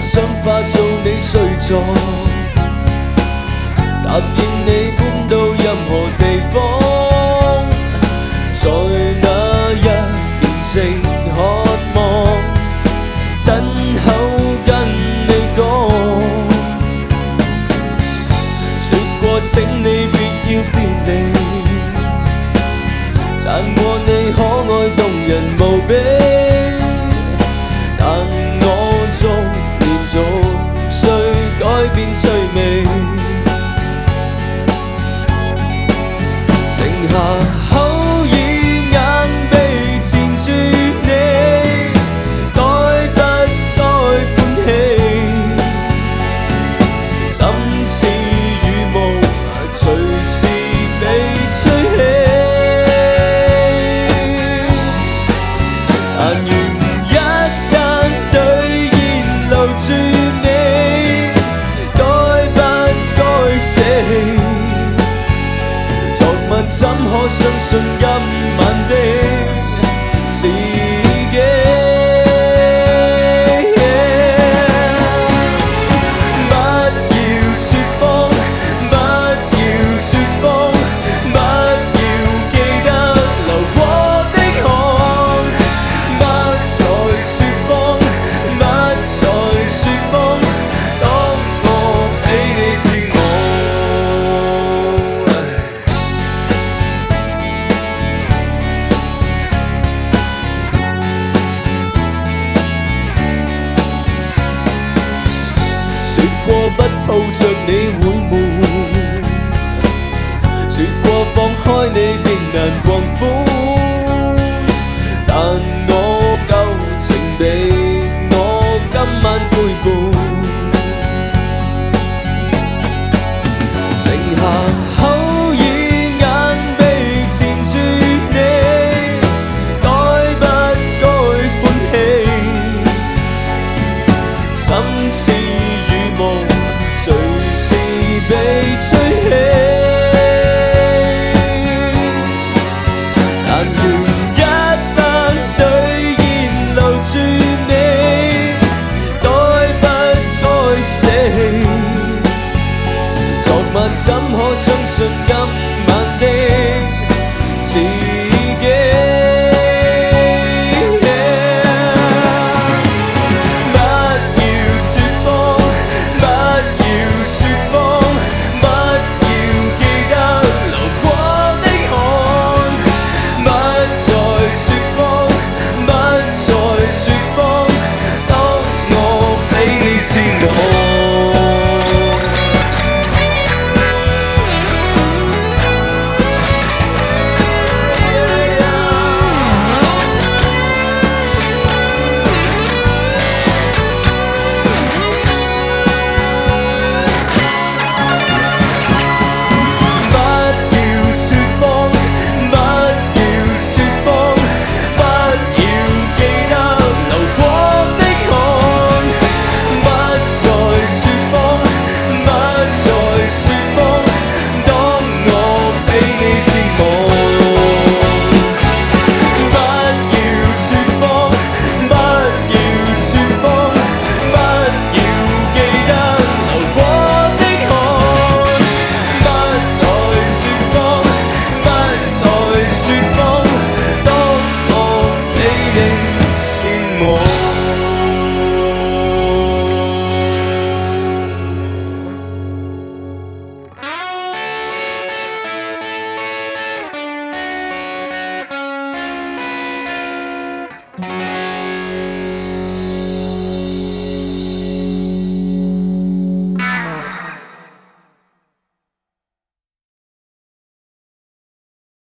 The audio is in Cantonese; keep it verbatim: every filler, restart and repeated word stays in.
想化做你睡座，答应你搬到任何地方，在那日虔誠渴望，親口跟你講，說過請你別要別離，讚過你可愛動人無比，但我逐年逐歲改變趣味，剩下口耳眼鼻纏住你，該不該歡喜？心似雨霧，隨時被吹起。但願一間兌現留住你，該不該捨棄？昨晚怎可相信今晚的自己？不要說謊，不要說謊，不要記得流過的汗，不再說謊，不再說謊，當我比你是我。說過不抱着你會悶，說過放開你便難狂歡，但我舊情被我今晚背叛，剩下口耳眼鼻纏住你，該不該歡喜？心似雨霧，隨時被吹起。但願一旦兌現留住你，該不該捨棄？昨晚怎可相信今晚的自